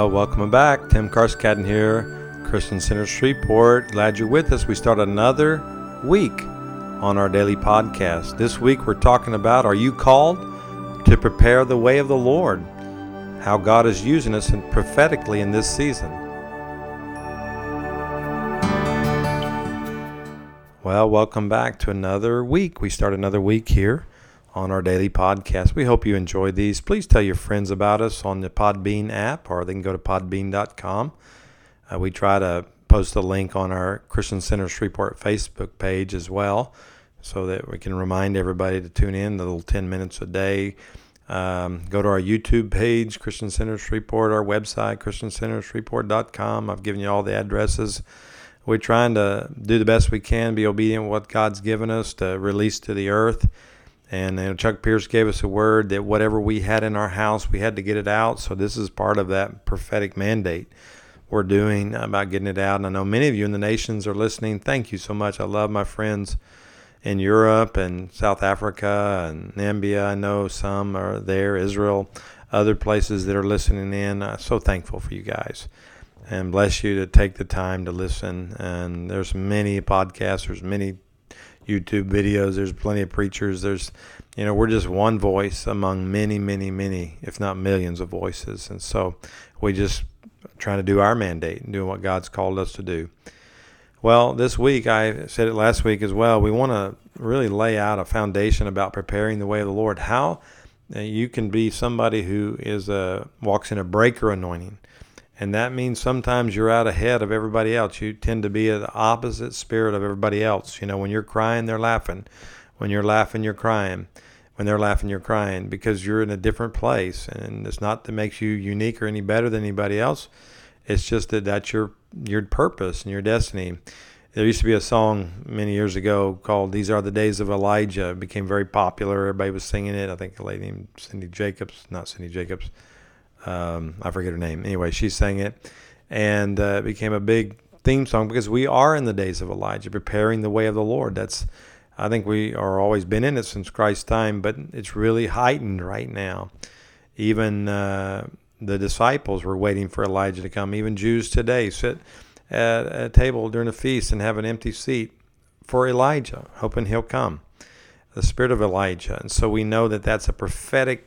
Well, welcome back. Tim Carscadden here, Christian Center Shreveport. Glad you're with us. We start another week on our daily podcast. This week we're talking about, are you called to prepare the way of the Lord? How God is using us prophetically in this season. Well, welcome back to another week. We start another week here on our daily podcast. We hope you enjoy these. Please tell your friends about us on the Podbean app, or they can go to podbean.com. We try to post a link on our Christian Center Shreveport Facebook page as well, so that we can remind everybody to tune in the little 10 minutes a day. Go to our YouTube page, Christian Center Shreveport, our website, christiancentershreveport.com. I've given you all the addresses. We're trying to do the best we can, be obedient to what God's given us to release to the earth. And Chuck Pierce gave us a word that whatever we had in our house, we had to get it out. So this is part of that prophetic mandate we're doing about getting it out. And I know many of you in the nations are listening. Thank you so much. I love my friends in Europe and South Africa and Namibia. I know some are there, Israel, other places that are listening in. I'm so thankful for you guys. And bless you to take the time to listen. And there's many podcasts, there's many YouTube videos, there's plenty of preachers. We're just one voice among many, many, many, if not millions of voices. And so we just trying to do our mandate and doing what God's called us to do. Well, this week, I said it last week as well, we want to really lay out a foundation about preparing the way of the Lord. How you can be somebody who walks in a breaker anointing. And that means sometimes you're out ahead of everybody else. You tend to be the opposite spirit of everybody else. When you're crying, they're laughing. When you're laughing, you're crying. When they're laughing, you're crying, because you're in a different place. And it's not that makes you unique or any better than anybody else. It's just that's your purpose and your destiny. There used to be a song many years ago called "These Are the Days of Elijah." It became very popular. Everybody was singing it. I think a lady named I forget her name. Anyway, she sang it, and it became a big theme song because we are in the days of Elijah, preparing the way of the Lord. I think we are always been in it since Christ's time, but it's really heightened right now. Even the disciples were waiting for Elijah to come. Even Jews today sit at a table during a feast and have an empty seat for Elijah, hoping he'll come, the spirit of Elijah. And so we know that that's a prophetic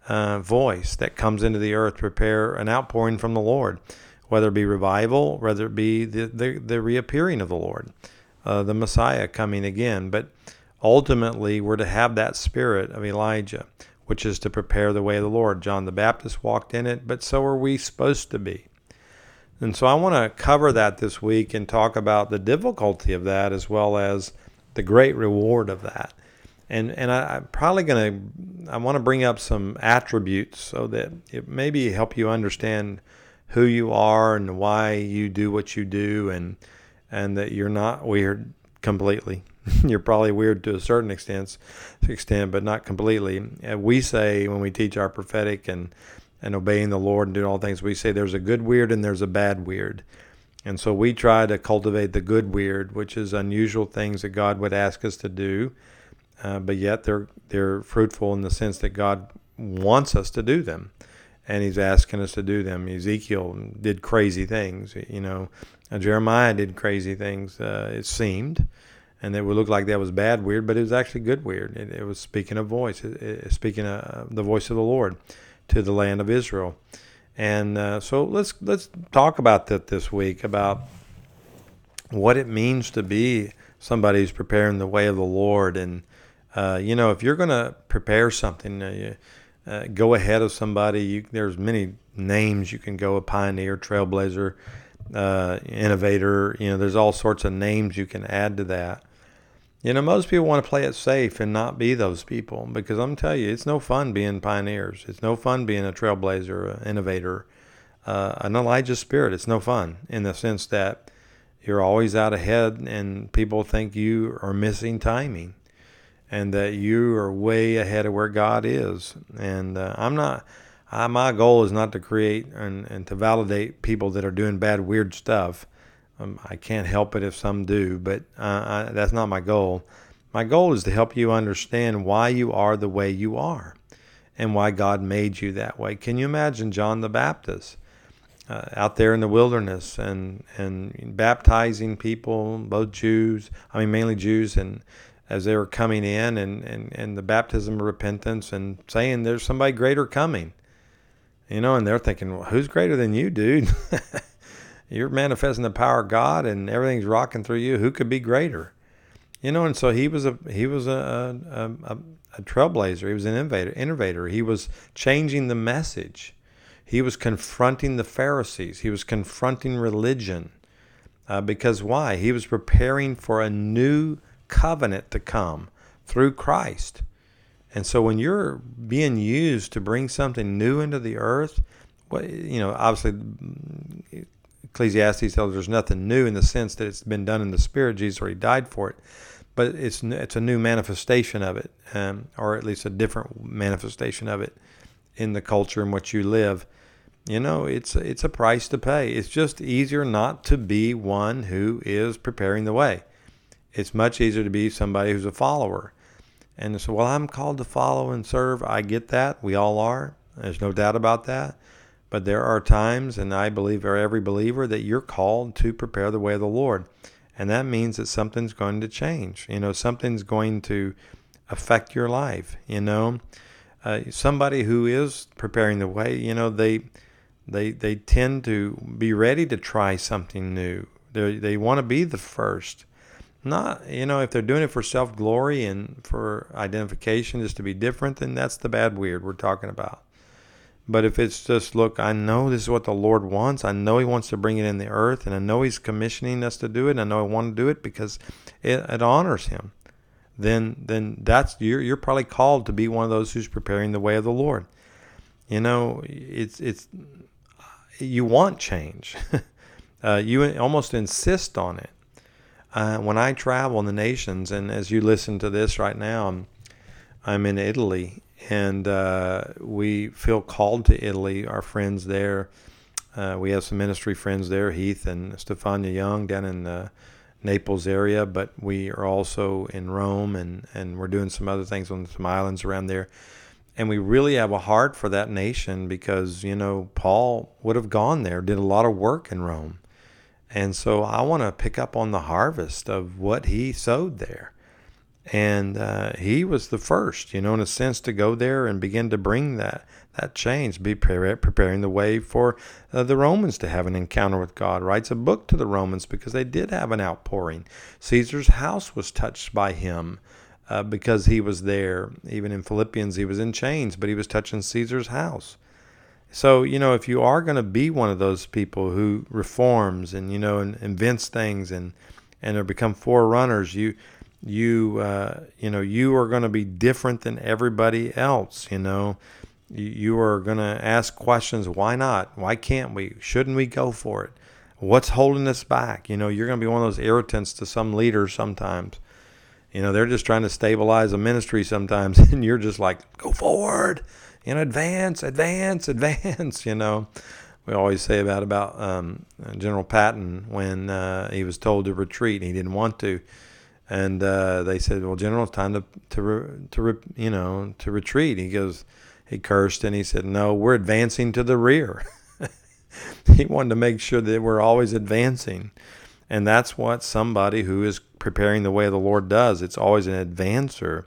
voice that comes into the earth to prepare an outpouring from the Lord, whether it be revival, whether it be the reappearing of the Lord, the Messiah coming again. But ultimately, we're to have that spirit of Elijah, which is to prepare the way of the Lord. John the Baptist walked in it, but so are we supposed to be. And so I want to cover that this week and talk about the difficulty of that as well as the great reward of that. And I'm probably I want to bring up some attributes so that it maybe help you understand who you are and why you do what you do, and that you're not weird completely. You're probably weird to a certain extent, but not completely. We say when we teach our prophetic and obeying the Lord and doing all things, we say there's a good weird and there's a bad weird. And so we try to cultivate the good weird, which is unusual things that God would ask us to do. But yet they're fruitful in the sense that God wants us to do them, and He's asking us to do them. Ezekiel did crazy things, Jeremiah did crazy things. It seemed, and it would look like that was bad weird, but it was actually good weird. It was speaking a voice, speaking the voice of the Lord to the land of Israel. And so let's talk about that this week, about what it means to be somebody who's preparing the way of the Lord. And if you're going to prepare something, go ahead of somebody. There's many names you can go: a pioneer, trailblazer, innovator. There's all sorts of names you can add to that. Most people want to play it safe and not be those people, because I'm telling you, it's no fun being pioneers. It's no fun being a trailblazer, an innovator, an Elijah spirit. It's no fun in the sense that you're always out ahead and people think you are missing timing, and that you are way ahead of where God is. And my goal is not to create and to validate people that are doing bad, weird stuff. I can't help it if some do, but that's not my goal. My goal is to help you understand why you are the way you are and why God made you that way. Can you imagine John the Baptist? out there in the wilderness and baptizing people, mainly Jews, and as they were coming in and the baptism of repentance and saying there's somebody greater coming, and they're thinking, well, who's greater than you, dude? You're manifesting the power of God and everything's rocking through you. Who could be greater? And so he was a trailblazer. He was an innovator. He was changing the message. He was confronting the Pharisees. He was confronting religion. Because why? He was preparing for a new covenant to come through Christ. And so when you're being used to bring something new into the earth, obviously Ecclesiastes tells us there's nothing new in the sense that it's been done in the Spirit. Jesus already died for it. But it's a new manifestation of it, or at least a different manifestation of it in the culture in which you live. It's a price to pay. It's just easier not to be one who is preparing the way. It's much easier to be somebody who's a follower. And so, well, I'm called to follow and serve. I get that. We all are. There's no doubt about that. But there are times, and I believe for every believer, that you're called to prepare the way of the Lord. And that means that something's going to change. Something's going to affect your life. Somebody who is preparing the way, they tend to be ready to try something new. They want to be the first. Not, if they're doing it for self-glory and for identification, just to be different, then that's the bad weird we're talking about. But if it's just, look, I know this is what the Lord wants. I know He wants to bring it in the earth, and I know He's commissioning us to do it. And I know I want to do it because it honors Him. Then that's you're probably called to be one of those who's preparing the way of the Lord. It's you want change. You almost insist on it. When I travel in the nations, and as you listen to this right now, I'm in Italy. And we feel called to Italy. Our friends there, we have some ministry friends there, Heath and Stefania Young down in the Naples area. But we are also in Rome, and we're doing some other things on some islands around there. And we really have a heart for that nation because, Paul would have gone there, did a lot of work in Rome. And so I want to pick up on the harvest of what he sowed there. And he was the first, in a sense, to go there and begin to bring that change, be preparing the way for the Romans to have an encounter with God. Writes a book to the Romans because they did have an outpouring. Caesar's house was touched by him because he was there. Even in Philippians, he was in chains, but he was touching Caesar's house. So, if you are going to be one of those people who reforms and, and invents things and or become forerunners, you are going to be different than everybody else. You are going to ask questions. Why not? Why can't we? Shouldn't we go for it? What's holding us back? You're going to be one of those irritants to some leaders sometimes. They're just trying to stabilize a ministry sometimes, and you're just like, go forward, advance. We always say about General Patton when he was told to retreat, he didn't want to. And they said, well, General, it's time to retreat. He cursed and he said, no, we're advancing to the rear. He wanted to make sure that we're always advancing. And that's what somebody who is preparing the way of the Lord does. It's always an advancer.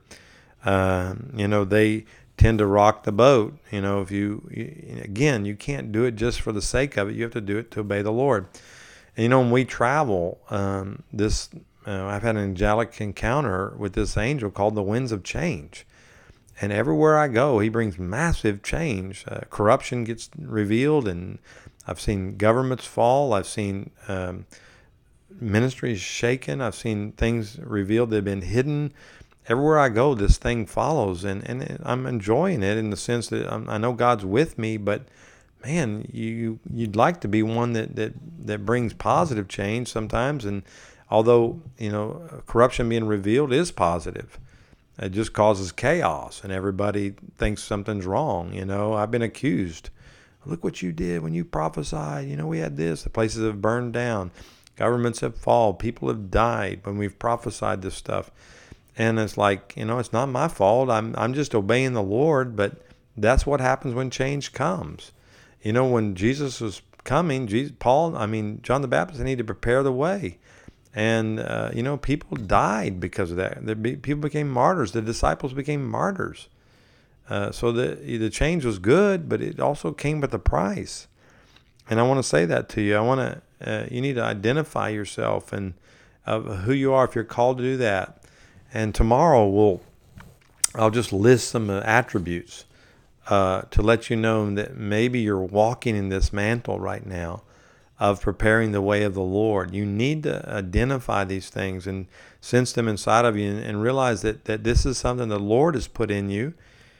They tend to rock the boat. If you can't do it just for the sake of it. You have to do it to obey the Lord. And, when we travel, I've had an angelic encounter with this angel called the Winds of Change. And everywhere I go, he brings massive change. Corruption gets revealed, and I've seen governments fall. I've seen ministries shaken. I've seen things revealed that have been hidden. Everywhere I go, this thing follows, and I'm enjoying it in the sense that I know God's with me, but man, you'd like to be one that brings positive change sometimes. And although, corruption being revealed is positive, it just causes chaos and everybody thinks something's wrong. I've been accused. Look what you did when you prophesied. We had this. The places have burned down. Governments have fallen. People have died when we've prophesied this stuff. And it's like, it's not my fault. I'm just obeying the Lord. But that's what happens when change comes. When Jesus was coming, John the Baptist needed to prepare the way. And, people died because of that. People became martyrs. The disciples became martyrs. So the change was good, but it also came with a price. And I want to say that to you. You need to identify yourself and of who you are if you're called to do that. And tomorrow I'll just list some attributes to let you know that maybe you're walking in this mantle right now of preparing the way of the Lord. You need to identify these things and sense them inside of you and realize that this is something the Lord has put in you.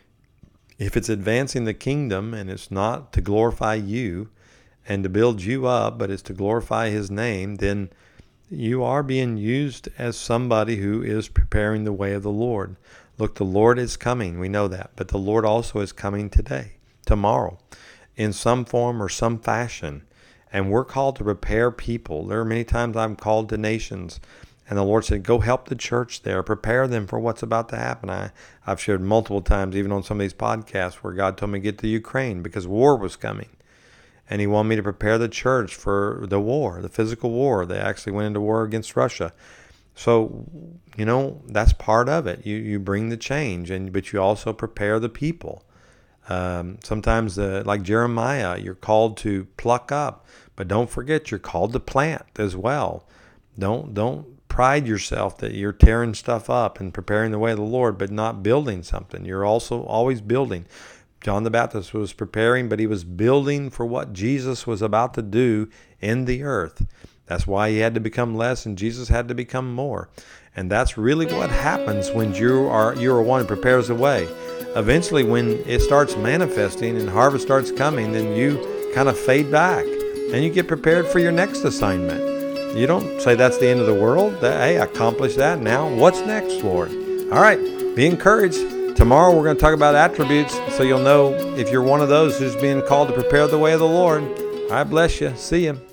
If it's advancing the kingdom and it's not to glorify you and to build you up, but it's to glorify His name, then you are being used as somebody who is preparing the way of the Lord. Look, the Lord is coming. We know that. But the Lord also is coming tomorrow, in some form or some fashion. And we're called to prepare people. There are many times I'm called to nations, and the Lord said, go help the church there. Prepare them for what's about to happen. I've shared multiple times, even on some of these podcasts, where God told me to get to Ukraine because war was coming. And He wanted me to prepare the church for the war, the physical war. They actually went into war against Russia. So, that's part of it. You bring the change, but you also prepare the people. Sometimes, like Jeremiah, you're called to pluck up, but don't forget you're called to plant as well. Don't pride yourself that you're tearing stuff up and preparing the way of the Lord, but not building something. You're also always building. John the Baptist was preparing, but he was building for what Jesus was about to do in the earth. That's why he had to become less and Jesus had to become more. And that's really what happens when you are one who prepares the way. Eventually, when it starts manifesting and harvest starts coming, then you kind of fade back and you get prepared for your next assignment. You don't say that's the end of the world. Hey, I accomplished that. Now what's next, Lord? All right, be encouraged. Tomorrow we're going to talk about attributes so you'll know if you're one of those who's being called to prepare the way of the Lord. I bless you. See you.